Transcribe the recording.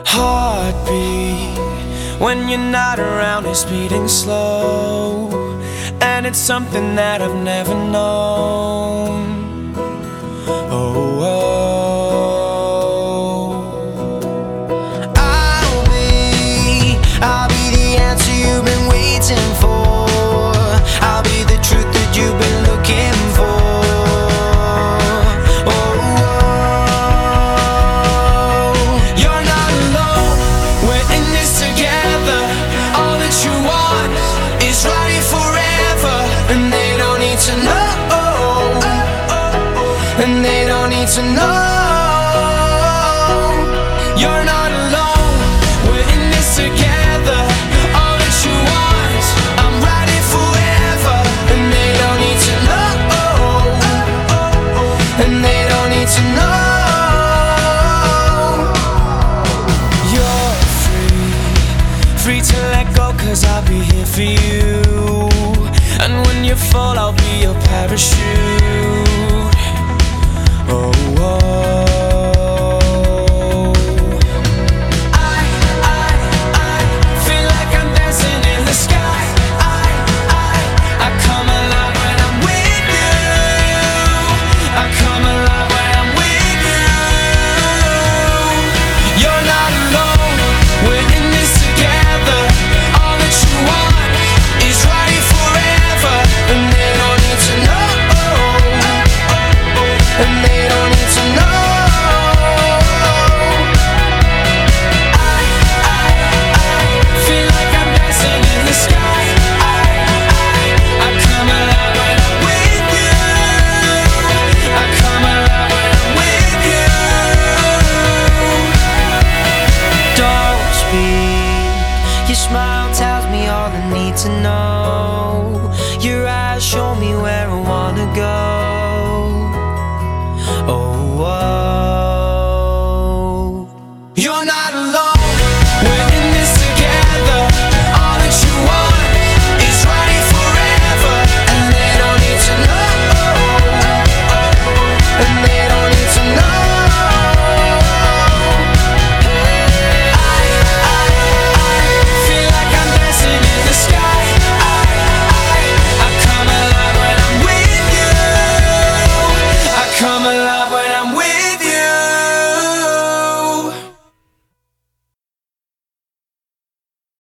Heartbeat when you're not around is beating slow, and it's something that I've never known. Oh, I'll be the answer you've been waiting for. I'll be the truth that you've been looking for. And they don't need to know. You're not alone, we're in this together. All that you want, I'm riding forever. And they don't need to know. And they don't need to know. You're free to let go, 'cause I'll be here for you. And when you fall, I'll be your parachute. Your smile tells me all I need to know.